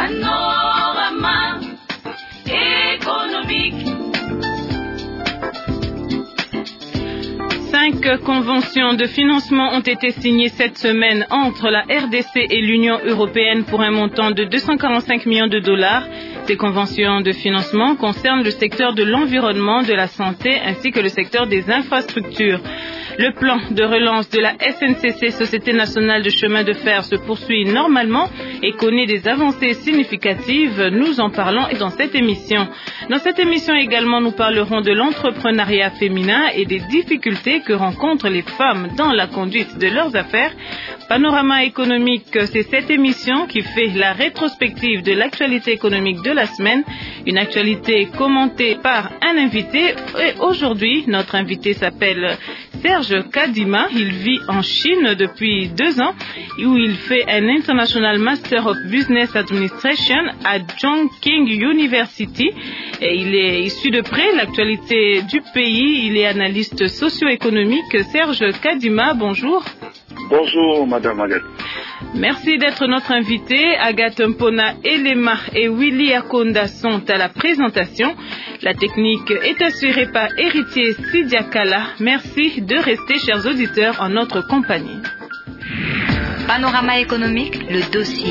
Panorama économique. 5 conventions de financement ont été signées cette semaine entre la RDC et l'Union européenne pour un montant de 245 millions de dollars. Ces conventions de financement concernent le secteur de l'environnement, de la santé ainsi que le secteur des infrastructures. Le plan de relance de la SNCC, Société nationale de chemin de fer, se poursuit normalement et connaît des avancées significatives. Nous en parlons dans cette émission. Dans cette émission également, nous parlerons de l'entrepreneuriat féminin et des difficultés que rencontrent les femmes dans la conduite de leurs affaires. Panorama économique, c'est cette émission qui fait la rétrospective de l'actualité économique de la semaine. Une actualité commentée par un invité. Et aujourd'hui, notre invité s'appelle Serge Kadima. Il vit en Chine depuis 2 ans où il fait un International Master of Business Administration à Chongqing University. Et il suit de près l'actualité du pays. Il est analyste socio-économique. Serge Kadima, bonjour. Bonjour, Madame Agathe. Merci d'être notre invité. Agathe Mpona, Elema et Willy Akonda sont à la présentation. La technique est assurée par Héritier Sidiakala. Merci de rester, chers auditeurs, en notre compagnie. Panorama économique, le dossier.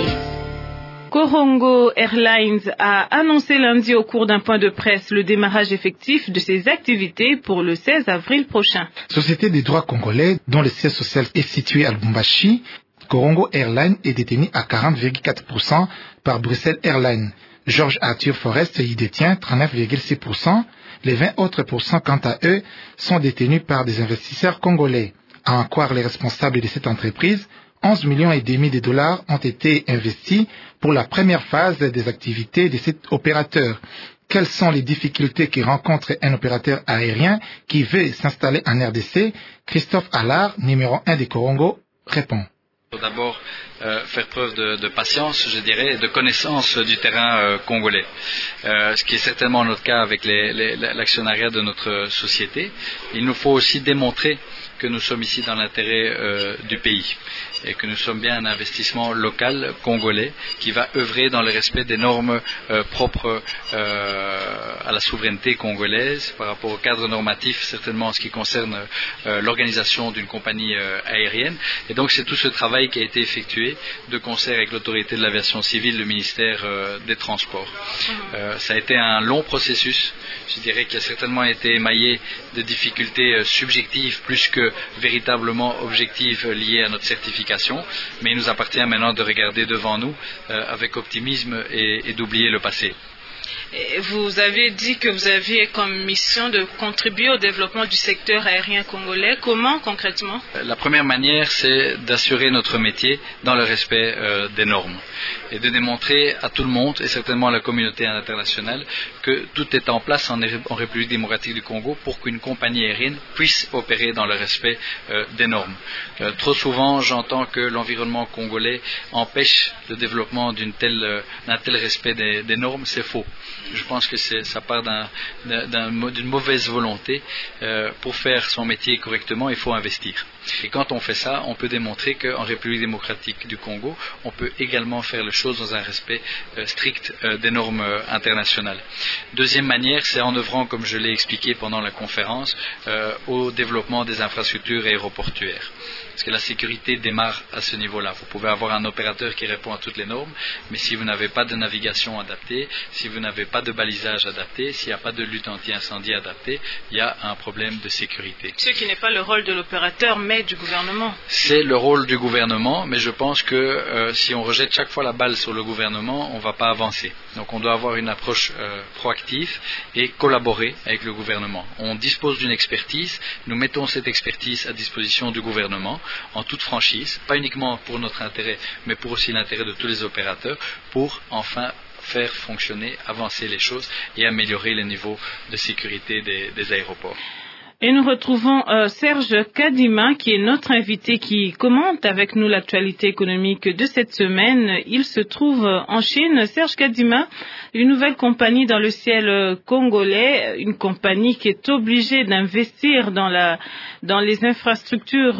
Corongo Airlines a annoncé lundi au cours d'un point de presse le démarrage effectif de ses activités pour le 16 avril prochain. Société des droits congolais dont le siège social est situé à Lubumbashi, Corongo Airlines est détenu à 40,4% par Bruxelles Airlines. Georges Arthur Forest y détient 39,6%. Les 20 autres pourcents, quant à eux, sont détenus par des investisseurs congolais. À en croire les responsables de cette entreprise, 11,5 millions de dollars ont été investis pour la première phase des activités de cet opérateur. Quelles sont les difficultés que rencontre un opérateur aérien qui veut s'installer en RDC? Christophe Allard, numéro 1 de Corongo, répond. Il faut d'abord faire preuve de patience, je dirais, et de connaissance du terrain congolais. Ce qui est certainement notre cas avec l'actionnariat de notre société. Il nous faut aussi démontrer que nous sommes ici dans l'intérêt du pays et que nous sommes bien un investissement local congolais qui va œuvrer dans le respect des normes propres à la souveraineté congolaise par rapport au cadre normatif, certainement en ce qui concerne l'organisation d'une compagnie aérienne. Et donc c'est tout ce travail qui a été effectué de concert avec l'autorité de l'aviation civile, le ministère des Transports. Ça a été un long processus, je dirais, qui a certainement été émaillé de difficultés subjectives plus que véritablement objectives liées à notre certification, mais il nous appartient maintenant de regarder devant nous avec optimisme et d'oublier le passé. Vous avez dit que vous aviez comme mission de contribuer au développement du secteur aérien congolais. Comment concrètement? La première manière, c'est d'assurer notre métier dans le respect des normes et de démontrer à tout le monde, et certainement à la communauté internationale, que tout est en place en République démocratique du Congo pour qu'une compagnie aérienne puisse opérer dans le respect des normes. Trop souvent, j'entends que l'environnement congolais empêche le développement d'un tel respect des normes. C'est faux. Je pense que ça part d'une mauvaise volonté. Pour faire son métier correctement, il faut investir. Et quand on fait ça, on peut démontrer qu'en République démocratique du Congo, on peut également faire les choses dans un respect strict des normes internationales. Deuxième manière, c'est en œuvrant, comme je l'ai expliqué pendant la conférence, au développement des infrastructures aéroportuaires. Parce que la sécurité démarre à ce niveau-là. Vous pouvez avoir un opérateur qui répond à toutes les normes, mais si vous n'avez pas de navigation adaptée, si vous n'avez pas de balisage adapté, s'il n'y a pas de lutte anti-incendie adaptée, il y a un problème de sécurité. Ce qui n'est pas le rôle de l'opérateur, mais du gouvernement. C'est le rôle du gouvernement, mais je pense que si on rejette chaque fois la balle sur le gouvernement, on ne va pas avancer. Donc on doit avoir une approche proactive et collaborer avec le gouvernement. On dispose d'une expertise, nous mettons cette expertise à disposition du gouvernement en toute franchise, pas uniquement pour notre intérêt, mais pour aussi l'intérêt de tous les opérateurs, pour enfin faire fonctionner, avancer les choses et améliorer les niveaux de sécurité des aéroports. Et nous retrouvons Serge Kadima, qui est notre invité, qui commente avec nous l'actualité économique de cette semaine. Il se trouve en Chine. Serge Kadima, une nouvelle compagnie dans le ciel congolais, une compagnie qui est obligée d'investir dans les infrastructures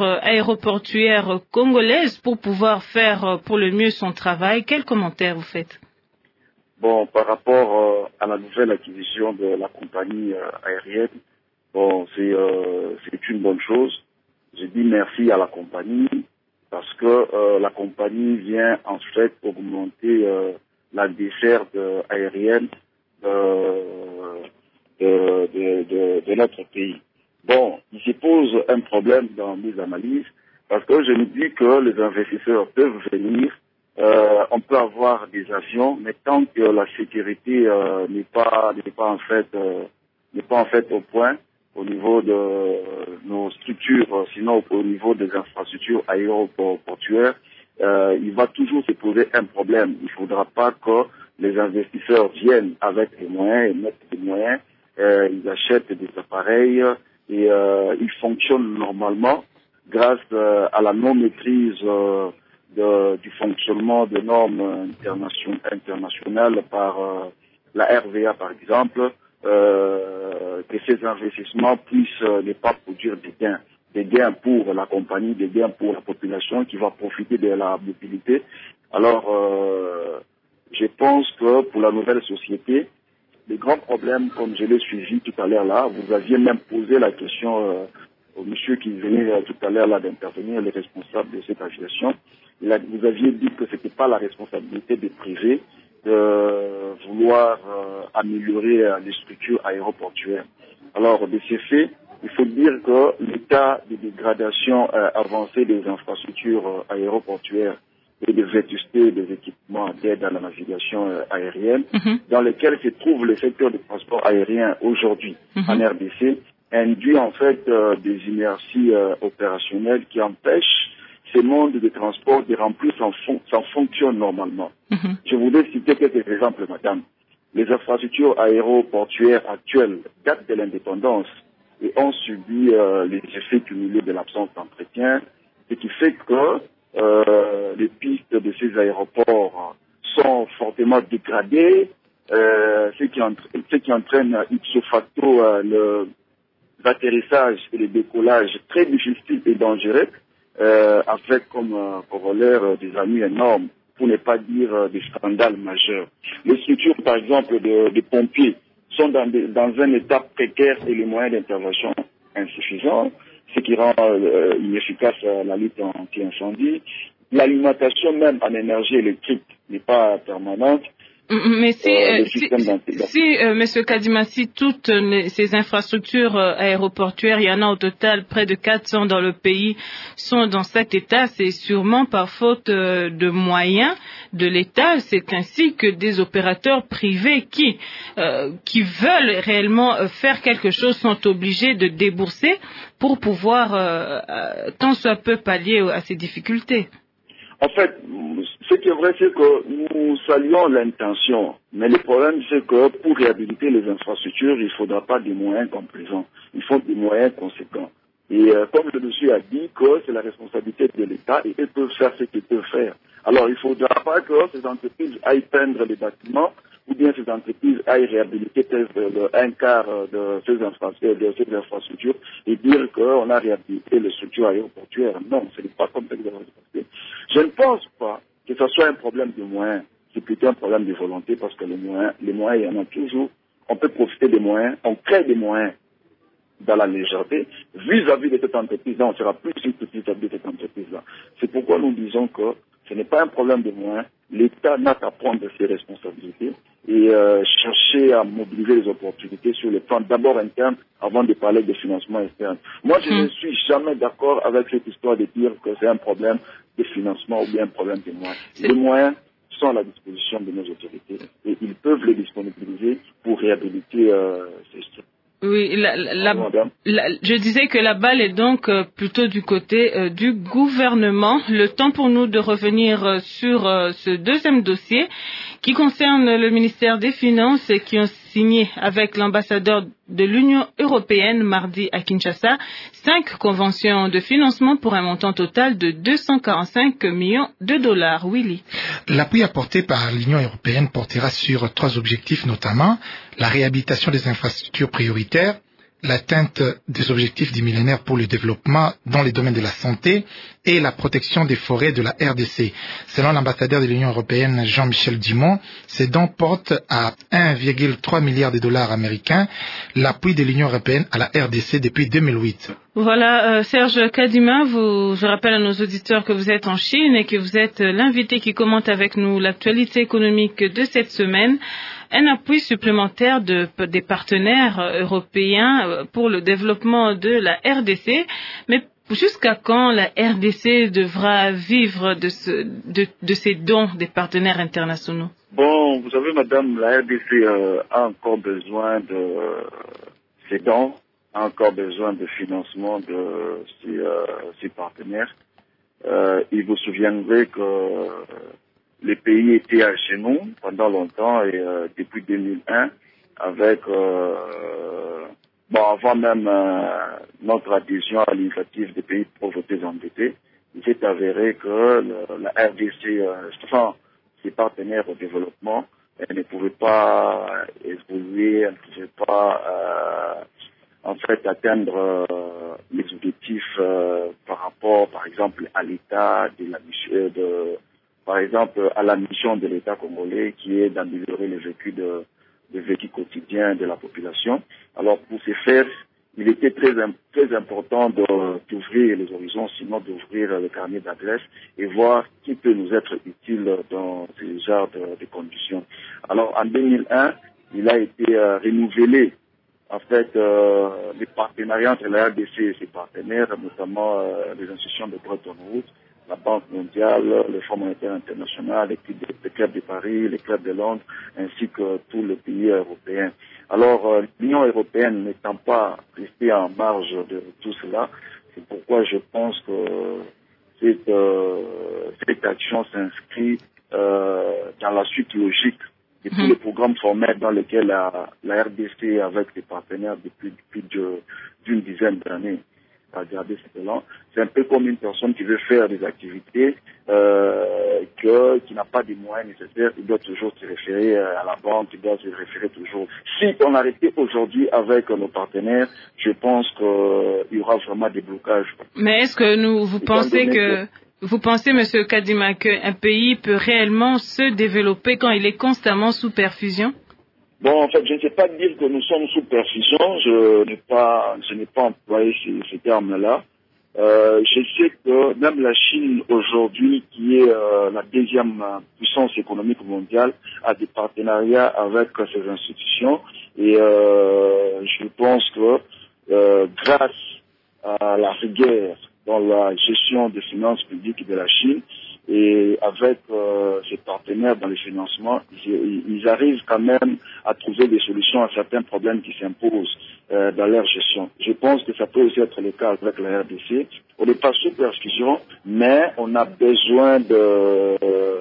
aéroportuaires congolaises pour pouvoir faire pour le mieux son travail. Quel commentaire vous faites? Bon, par rapport à la nouvelle acquisition de la compagnie aérienne, bon, c'est une bonne chose. Je dis merci à la compagnie parce que la compagnie vient en fait augmenter la desserte aérienne de notre pays. Bon, il se pose un problème dans mes analyses parce que je me dis que les investisseurs peuvent venir, on peut avoir des avions, mais tant que la sécurité n'est pas en fait au point au niveau de nos structures, sinon au niveau des infrastructures aéroportuaires, il va toujours se poser un problème. Il ne faudra pas que les investisseurs viennent avec les moyens et mettent des moyens, ils achètent des appareils et ils fonctionnent normalement grâce à la non-maîtrise du fonctionnement des normes internationales par la RVA par exemple, que ces investissements puissent ne pas produire des gains pour la compagnie, des gains pour la population qui va profiter de la mobilité. Alors, je pense que pour la nouvelle société, les grands problèmes, comme je l'ai suivi tout à l'heure là, vous aviez même posé la question au monsieur qui venait tout à l'heure là d'intervenir, les responsables de cette aviation. Vous aviez dit que c'était pas la responsabilité des privés de vouloir améliorer les structures aéroportuaires. Alors, de ces faits, il faut dire que l'état de dégradation avancée des infrastructures aéroportuaires et de vétusté des équipements d'aide à la navigation aérienne, dans lesquels se trouve le secteur du transport aérien aujourd'hui en RDC, induit en fait des inerties opérationnelles qui empêchent ces modes de transport de remplir sans fonctionne normalement. Je voudrais citer quelques exemples, madame. Les infrastructures aéroportuaires actuelles datent de l'indépendance et ont subi les effets cumulés de l'absence d'entretien, ce qui fait que les pistes de ces aéroports sont fortement dégradées, ce qui entraîne ipso facto l'atterrissage et le décollage très difficiles et dangereux, avec comme corollaire des ennuis énormes, pour ne pas dire des scandales majeurs. Les structures, par exemple, des pompiers sont dans un état précaire et les moyens d'intervention insuffisants, ce qui rend inefficace la lutte anti-incendie. L'alimentation même en énergie électrique n'est pas permanente. Mais Monsieur Kadima, si toutes ces infrastructures aéroportuaires, il y en a au total près de 400 dans le pays, sont dans cet état, c'est sûrement par faute de moyens de l'État. C'est ainsi que des opérateurs privés qui veulent réellement faire quelque chose sont obligés de débourser pour pouvoir tant soit peu pallier à ces difficultés. En fait, ce qui est vrai, c'est que nous saluons l'intention, mais le problème, c'est que pour réhabiliter les infrastructures, il ne faudra pas des moyens complaisants, il faut des moyens conséquents. Et comme le monsieur a dit que c'est la responsabilité de l'État et ils peuvent faire ce qu'ils peuvent faire. Alors, il ne faudra pas que ces entreprises aillent peindre les bâtiments ou bien ces entreprises aillent réhabiliter peut-être un quart de ces infrastructures et dire qu'on a réhabilité les structures aéroportuaires. Non, ce n'est pas comme ça que ça va se passer. Je ne pense pas que ce soit un problème de moyens. C'est plutôt un problème de volonté parce que les moyens, il y en a toujours. On peut profiter des moyens, on crée des moyens dans la légèreté vis-à-vis de cette entreprise-là. On sera plus vis-à-vis de cette entreprise-là. C'est pourquoi nous disons que ce n'est pas un problème de moyens. L'État n'a qu'à prendre ses responsabilités et chercher à mobiliser les opportunités sur le plan d'abord interne avant de parler de financement externe. Moi, je ne suis jamais d'accord avec cette histoire de dire que c'est un problème de financement ou bien un problème de moyens. Les moyens sont à la disposition de nos autorités et ils peuvent les disponibiliser pour réhabiliter ces structures. Oui, je disais que la balle est donc plutôt du côté du gouvernement. Le temps pour nous de revenir sur ce deuxième dossier qui concerne le ministère des Finances et qui ont signé avec l'ambassadeur de l'Union européenne mardi à Kinshasa 5 conventions de financement pour un montant total de 245 millions de dollars. Willy. L'appui apporté par l'Union européenne portera sur 3 objectifs, notamment la réhabilitation des infrastructures prioritaires, l'atteinte des objectifs du millénaire pour le développement dans les domaines de la santé et la protection des forêts de la RDC. Selon l'ambassadeur de l'Union européenne, Jean-Michel Dumont, ces dons portent à 1,3 milliard de dollars américains l'appui de l'Union européenne à la RDC depuis 2008. Voilà, Serge Kadima, je rappelle à nos auditeurs que vous êtes en Chine et que vous êtes l'invité qui commente avec nous l'actualité économique de cette semaine. Un appui supplémentaire des partenaires européens pour le développement de la RDC. Mais jusqu'à quand la RDC devra vivre de ces dons des partenaires internationaux? Bon, vous savez, madame, la RDC a encore besoin de ces dons, a encore besoin de financement de ses partenaires. Il vous souviendrez que les pays étaient à genoux pendant longtemps et depuis 2001, avec avant même notre adhésion à l'initiative des pays pauvreté endettés, il s'est avéré que la RDC, ses partenaires au développement, ne pouvaient pas évoluer, elles ne pouvaient pas atteindre les objectifs par rapport, par exemple, à l'État par exemple, à la mission de l'État congolais qui est d'améliorer le vécu quotidien de la population. Alors, pour ce faire, il était très important d'ouvrir les horizons, sinon d'ouvrir le carnet d'adresses et voir qui peut nous être utile dans ce genre de conditions. Alors, en 2001, il a été renouvelé, en fait, les partenariats entre la RDC et ses partenaires, notamment les institutions de Bretton Woods, la Banque mondiale, le Fonds monétaire international, les clubs de Paris, les clubs de Londres, ainsi que tous les pays européens. Alors, l'Union européenne n'étant pas restée en marge de tout cela, c'est pourquoi je pense que cette action s'inscrit dans la suite logique de tous les programmes formels dans lesquels la RDC, avec ses partenaires depuis d'une dizaine d'années, à garder ce plan. C'est un peu comme une personne qui veut faire des activités qui n'a pas des moyens nécessaires, il doit toujours se référer à la banque, il doit se référer toujours. Si on arrêtait aujourd'hui avec nos partenaires, je pense qu'il y aura vraiment des blocages. Mais est-ce que vous pensez, Monsieur Kadima, qu'un pays peut réellement se développer quand il est constamment sous perfusion? Bon, en fait, je ne sais pas dire que nous sommes sous perfusion. Je n'ai pas employé ce terme-là. Je sais que même la Chine aujourd'hui, qui est la deuxième puissance économique mondiale, a des partenariats avec ces institutions. Et je pense que grâce à la rigueur dans la gestion des finances publiques de la Chine, et avec ses partenaires dans les financements, ils arrivent quand même à trouver des solutions à certains problèmes qui s'imposent dans leur gestion. Je pense que ça peut aussi être le cas avec la RDC. On n'est pas sous perfusion, mais on a besoin de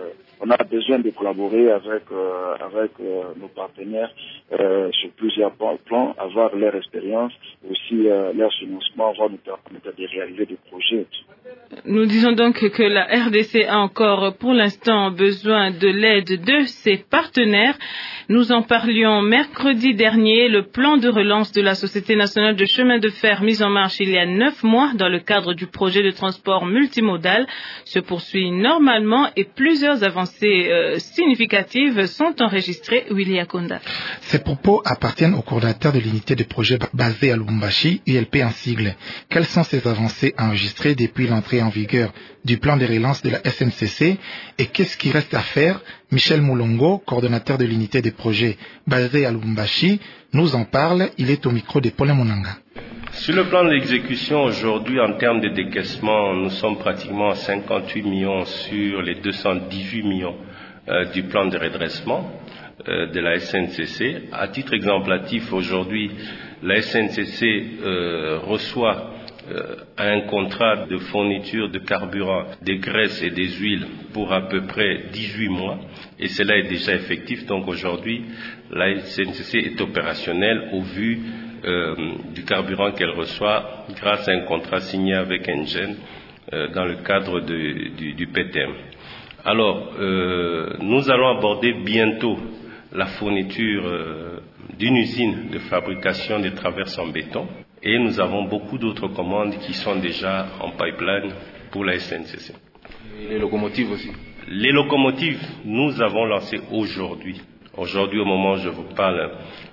collaborer avec nos partenaires sur plusieurs plans, avoir leur expérience, aussi leur financement, va nous permettre de réaliser des projets. Nous disons donc que la RDC a encore pour l'instant besoin de l'aide de ses partenaires. Nous en parlions mercredi dernier. Le plan de relance de la Société nationale de chemin de fer mis en marche il y a 9 mois dans le cadre du projet de transport multimodal se poursuit normalement et plusieurs avancées significatives sont enregistrées. Willy Akonda. Ces propos appartiennent au coordinateur de l'unité de projet basée à Lubumbashi, ULP en sigle. Quelles sont ces avancées enregistrées depuis l'entrée en vigueur du plan de relance de la SNCC et qu'est-ce qui reste à faire? Michel Moulongo, coordonnateur de l'unité de projet basée à Lubumbashi, nous en parle. Il est au micro de Paul Munanga. Sur le plan de l'exécution, aujourd'hui, en termes de décaissement, nous sommes pratiquement à 58 millions sur les 218 millions du plan de redressement de la SNCC. À titre exemplatif, aujourd'hui, la SNCC reçoit un contrat de fourniture de carburant, des graisses et des huiles pour à peu près 18 mois et cela est déjà effectif. Donc aujourd'hui, la SNCC est opérationnelle au vu du carburant qu'elle reçoit grâce à un contrat signé avec Engen dans le cadre du PTM. Alors, nous allons aborder bientôt la fourniture d'une usine de fabrication de traverses en béton et nous avons beaucoup d'autres commandes qui sont déjà en pipeline pour la SNCC. Et les locomotives aussi? Les locomotives, nous avons lancé aujourd'hui. Aujourd'hui, au moment où je vous parle,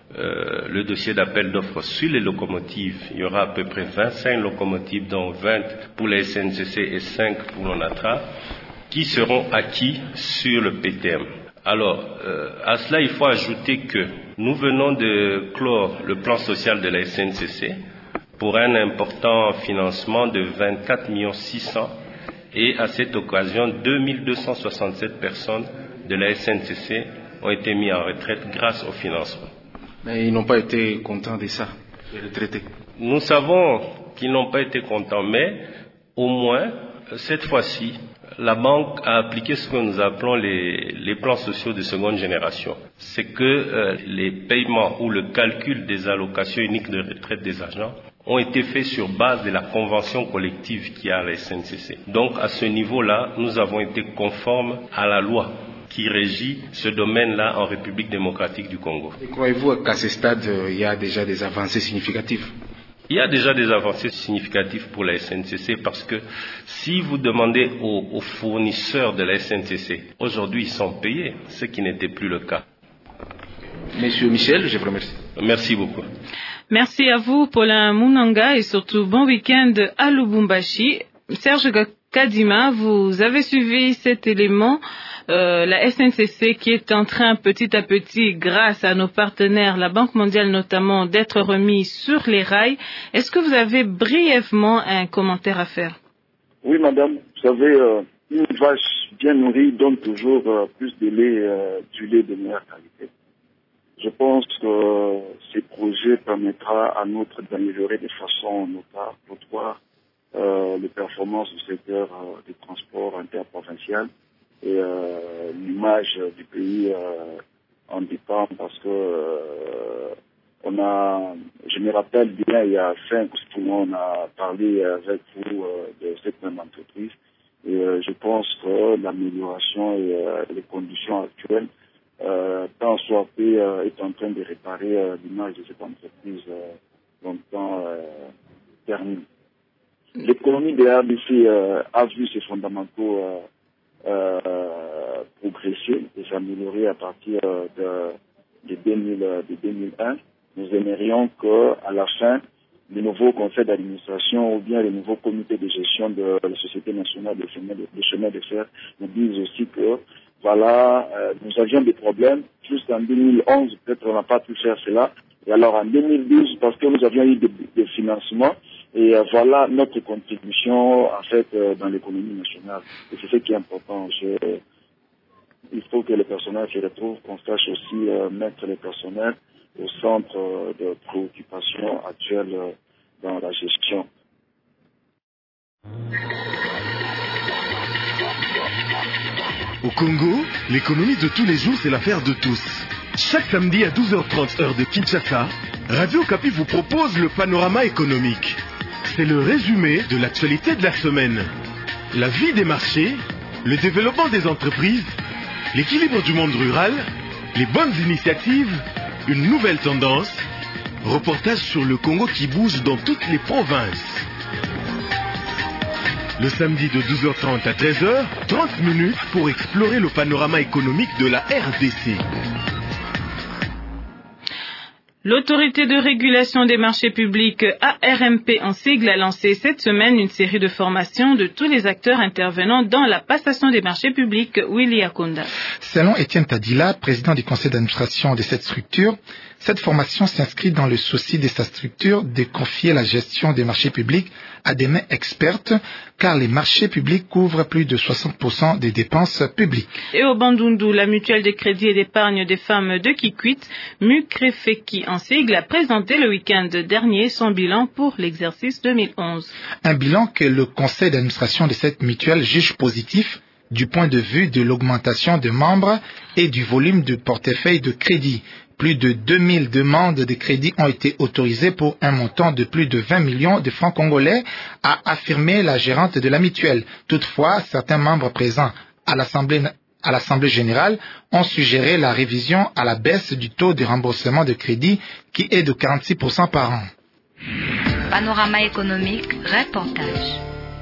le dossier d'appel d'offres sur les locomotives. Il y aura à peu près 25 locomotives, dont 20 pour la SNCC et 5 pour l'ONATRA, qui seront acquis sur le PTM. Alors, à cela, il faut ajouter que nous venons de clore le plan social de la SNCC pour un important financement de 24 600 000 et à cette occasion, 2267 personnes de la SNCC ont été mises en retraite grâce au financement. Mais ils n'ont pas été contents de ça, les retraités. Nous savons qu'ils n'ont pas été contents, mais au moins, cette fois-ci, la banque a appliqué ce que nous appelons les plans sociaux de seconde génération. C'est que les paiements ou le calcul des allocations uniques de retraite des agents ont été faits sur base de la convention collective qu'il y a à la SNCC. Donc, à ce niveau-là, nous avons été conformes à la loi qui régit ce domaine-là en République démocratique du Congo. Et croyez-vous qu'à ce stade, il y a déjà des avancées significatives? Il y a déjà des avancées significatives pour la SNCC parce que si vous demandez aux fournisseurs de la SNCC, aujourd'hui ils sont payés, ce qui n'était plus le cas. Monsieur Michel, je vous remercie. Merci beaucoup. Merci à vous, Paulin Munanga, et surtout bon week-end à Lubumbashi. Serge Kadima, vous avez suivi cet élément. La SNCC qui est en train petit à petit, grâce à nos partenaires, la Banque mondiale notamment, d'être remise sur les rails. Est-ce que vous avez brièvement un commentaire à faire? Oui, madame. Vous savez, une vache bien nourrie donne toujours plus de lait, du lait de meilleure qualité. Je pense que ces projets permettra à notre d'améliorer de façon notoire les performances du secteur du transport interprovincial. Et l'image du pays en dépend parce que je me rappelle bien, il y a 5 ou 6 mois, on a parlé avec vous de cette même entreprise et je pense que l'amélioration et les conditions actuelles, tant soit fait, est en train de réparer l'image de cette entreprise longtemps terminée. L'économie de la RDC a vu ses fondamentaux progresser et s'améliorer à partir de 2001. Nous aimerions qu'à la fin, le nouveau conseil d'administration ou bien le nouveau comité de gestion de la Société nationale de chemin de fer nous disent aussi que voilà, nous avions des problèmes. Juste en 2011, peut-être on n'a pas pu faire cela. Et alors en 2012, parce que nous avions eu des financements, et voilà notre contribution en fait dans l'économie nationale. Et c'est ce qui est important. Il faut que le personnel se retrouve, qu'on sache aussi mettre le personnel au centre de préoccupation actuelle dans la gestion. Au Congo, l'économie de tous les jours, c'est l'affaire de tous. Chaque samedi à 12h30 heure de Kinshasa, Radio Okapi vous propose le panorama économique. C'est le résumé de l'actualité de la semaine. La vie des marchés, le développement des entreprises, l'équilibre du monde rural, les bonnes initiatives, une nouvelle tendance, reportage sur le Congo qui bouge dans toutes les provinces. Le samedi de 12h30 à 13h, 30 minutes pour explorer le panorama économique de la RDC. L'autorité de régulation des marchés publics, ARMP en sigle, a lancé cette semaine une série de formations de tous les acteurs intervenant dans la passation des marchés publics. Willy Akonda. Selon Étienne Tadila, président du conseil d'administration de cette structure, cette formation s'inscrit dans le souci de sa structure de confier la gestion des marchés publics à des mains expertes, car les marchés publics couvrent plus de 60% des dépenses publiques. Et au Bandundu, la mutuelle de crédit et d'épargne des femmes de Kikwit, Mukrefeki en sigle, a présenté le week-end dernier son bilan pour l'exercice 2011. Un bilan que le conseil d'administration de cette mutuelle juge positif du point de vue de l'augmentation de membres et du volume de portefeuille de crédit. Plus de 2000 demandes de crédit ont été autorisées pour un montant de plus de 20 millions de francs congolais, a affirmé la gérante de la mutuelle. Toutefois, certains membres présents à l'Assemblée À l'Assemblée générale, on suggérait la révision à la baisse du taux de remboursement de crédit qui est de 46% par an. Panorama économique, reportage.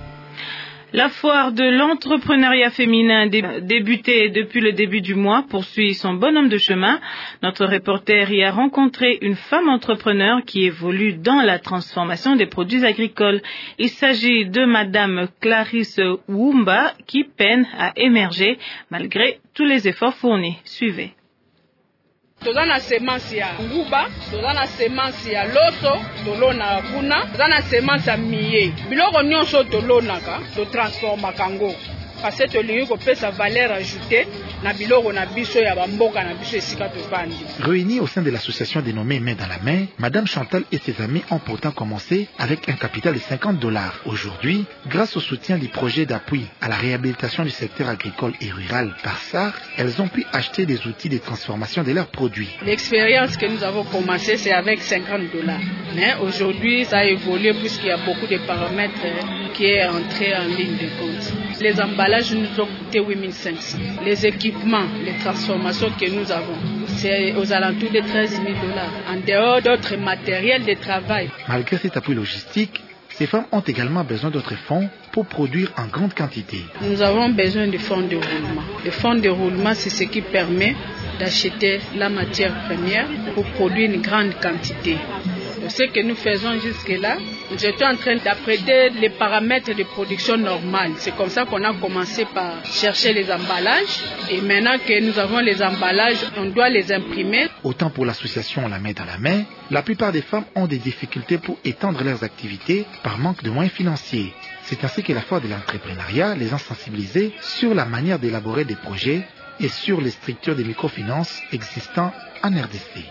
La foire de l'entrepreneuriat féminin débutée depuis le début du mois poursuit son bonhomme de chemin. Notre reporter y a rencontré une femme entrepreneur qui évolue dans la transformation des produits agricoles. Il s'agit de Madame Clarisse Wumba qui peine à émerger malgré tous les efforts fournis. Suivez. Toza na semence ya nguba, toza na semence ya loso, tolona kuna, toza na semence ya miye. Biloko nyonso tolonaka, to transformaka ngo. Parce que tolingi kopesa valeur ajoutée na biloko na biso ya bamboka na biso esika tofandi. Réunis au sein de l'association dénommée Main dans la main, Madame Chantal et ses amis ont pourtant commencé avec un capital de $50. Aujourd'hui, grâce au soutien du projet d'appui à la réhabilitation du secteur agricole et rural par SAR, elles ont pu acheter des outils de transformation de leurs produits. L'expérience que nous avons commencé, c'est avec $50. Mais aujourd'hui, ça a évolué puisqu'il y a beaucoup de paramètres qui est entré en ligne de compte. Les emballages nous ont coûté 8500. Les équipements, les transformations que nous avons, c'est aux alentours de $13 000. En dehors d'autres matériels de travail. Malgré cet appui logistique, ces femmes ont également besoin d'autres fonds pour produire en grande quantité. Nous avons besoin de fonds de roulement. Le fonds de roulement, c'est ce qui permet d'acheter la matière première pour produire une grande quantité. Ce que nous faisons jusque-là, j'étais en train d'apprêter les paramètres de production normale. C'est comme ça qu'on a commencé par chercher les emballages. Et maintenant que nous avons les emballages, on doit les imprimer. Autant pour l'association La Main dans la main, la plupart des femmes ont des difficultés pour étendre leurs activités par manque de moyens financiers. C'est ainsi que la foire de l'entrepreneuriat les a sensibilisées sur la manière d'élaborer des projets et sur les structures de microfinance existant en RDC.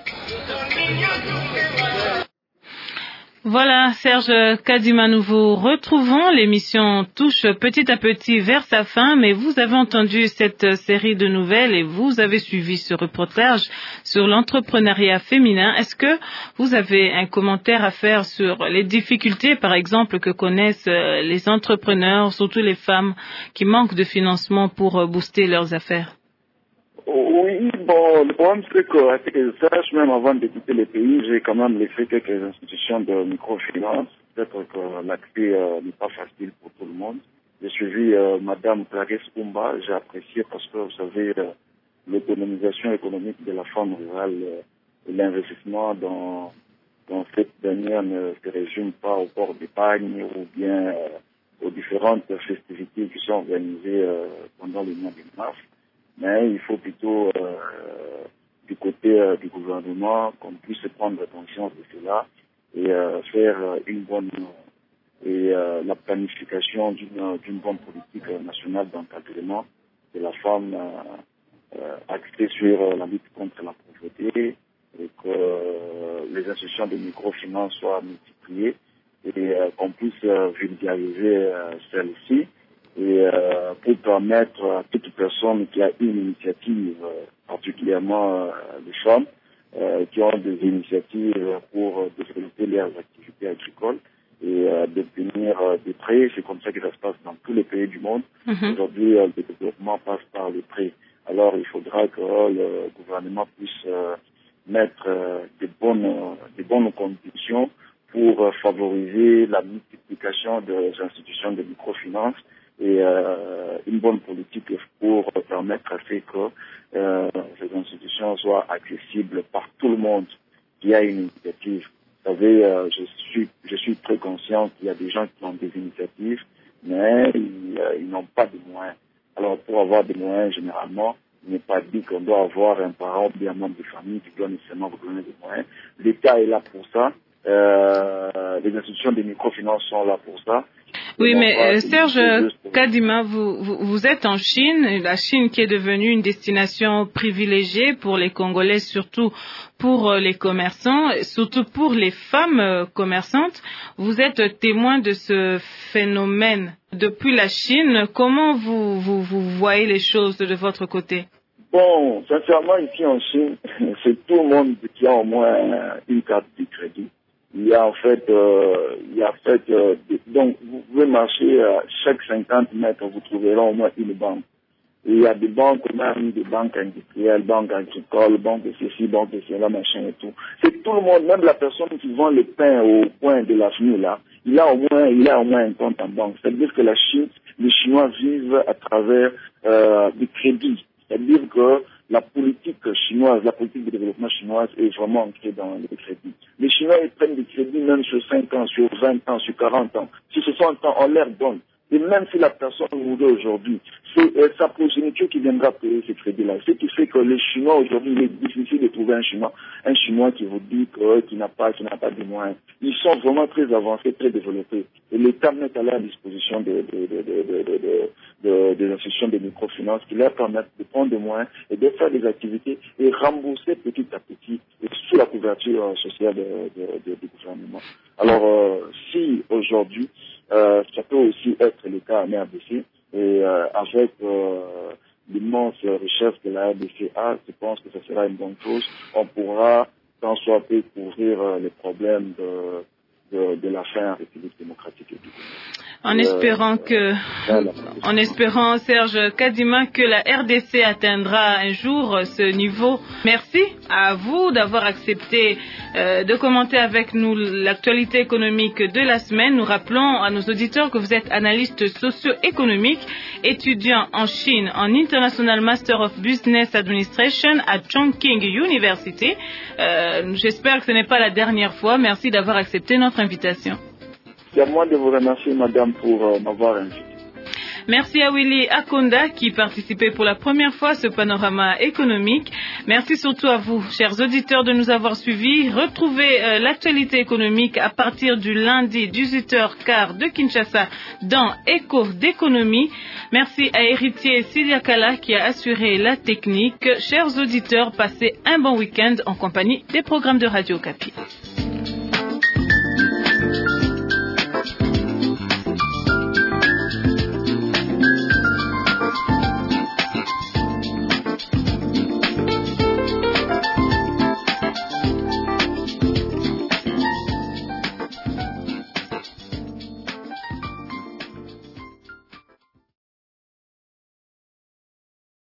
Voilà, Serge Kadima, nous vous retrouvons. L'émission touche petit à petit vers sa fin, mais vous avez entendu cette série de nouvelles et vous avez suivi ce reportage sur l'entrepreneuriat féminin. Est-ce que vous avez un commentaire à faire sur les difficultés, par exemple, que connaissent les entrepreneurs, surtout les femmes, qui manquent de financement pour booster leurs affaires? Oui, bon, le problème c'est que, à ce que je sache, même avant de quitter le pays, j'ai quand même laissé quelques institutions de microfinance. Peut-être que l'accès n'est pas facile pour tout le monde. J'ai suivi Madame Clarisse Wumba, j'ai apprécié parce que, vous savez, l'autonomisation économique de la femme rurale et l'investissement dans cette dernière ne se résume pas au port d'épargne ou bien aux différentes festivités qui sont organisées pendant le mois de mars. Mais il faut plutôt, du côté du gouvernement, qu'on puisse prendre conscience de cela et faire une bonne et la planification d'une bonne politique nationale d'encadrement de la femme axée sur la lutte contre la pauvreté et que les institutions de microfinance soient multipliées et qu'on puisse vulgariser celles-ci. Et pour permettre à toute personne qui a une initiative, particulièrement les femmes, qui ont des initiatives pour développer leurs activités agricoles et d'obtenir des prêts. C'est comme ça que ça se passe dans tous les pays du monde. Aujourd'hui, le développement passe par les prêts. Alors, il faudra que le gouvernement puisse mettre des bonnes conditions pour favoriser la multiplication des institutions de microfinance et une bonne politique pour permettre à ce que ces institutions soient accessibles par tout le monde qui a une initiative. Vous savez, je suis très conscient qu'il y a des gens qui ont des initiatives, mais ils n'ont pas de moyens. Alors, pour avoir des moyens, généralement, il n'est pas dit qu'on doit avoir un parent ou bien un membre de famille qui doit nécessairement vous donner des moyens. L'État est là pour ça. Les institutions de microfinance sont là pour ça. Oui, mais Serge Kadima, vous êtes en Chine, la Chine qui est devenue une destination privilégiée pour les Congolais, surtout pour les commerçants, surtout pour les femmes commerçantes. Vous êtes témoin de ce phénomène depuis la Chine. Comment vous voyez les choses de votre côté? Bon, sincèrement, ici en Chine, c'est tout le monde qui a au moins une carte de crédit. Il y a en fait, donc vous pouvez marcher chaque 50 mètres, vous trouverez au moins une banque. il y a des banques, même des banques industrielles, banques agricoles, banques de ceci, banques de cela, machin et tout. C'est tout le monde, même la personne qui vend le pain au coin de l'avenue là, il a au moins un compte en banque. C'est-à-dire que la Chine, les Chinois vivent à travers des crédits. C'est-à-dire que la politique chinoise, la politique de développement chinoise est vraiment ancrée dans les crédits. Les Chinois, ils prennent des crédits même sur 5 ans, sur 20 ans, sur 40 ans. Sur 60 ans, on leur donne. Et même si la personne mourrait aujourd'hui, c'est sa progéniture qui viendra payer ces crédits-là. Ce qui fait que les Chinois aujourd'hui, il est difficile de trouver un Chinois qui vous dit qu'il n'a pas de moyens. Ils sont vraiment très avancés, très développés. Et l'État met à leur disposition des institutions de microfinance qui leur permettent de prendre des moyens et de faire des activités et rembourser petit à petit sous la couverture sociale du gouvernement. Alors, si aujourd'hui, ça peut aussi être le cas à RDC et avec l'immense richesse que la RDC a, je pense que ce sera une bonne chose. On pourra, tant soit peu, couvrir les problèmes de la fin République démocratique et du Congo. En espérant, Serge Kadima, que la RDC atteindra un jour ce niveau. Merci à vous d'avoir accepté de commenter avec nous l'actualité économique de la semaine. Nous rappelons à nos auditeurs que vous êtes analyste socio-économique, étudiant en Chine en International Master of Business Administration à Chongqing University. J'espère que ce n'est pas la dernière fois. Merci d'avoir accepté notre invitation. C'est à moi de vous remercier, madame, pour m'avoir invité. Merci à Willy Akonda qui participait pour la première fois à ce panorama économique. Merci surtout à vous, chers auditeurs, de nous avoir suivis. Retrouvez l'actualité économique à partir du lundi 18h15 de Kinshasa dans Écho d'économie. Merci à Héritier Siliakala qui a assuré la technique. Chers auditeurs, passez un bon week-end en compagnie des programmes de Radio Okapi.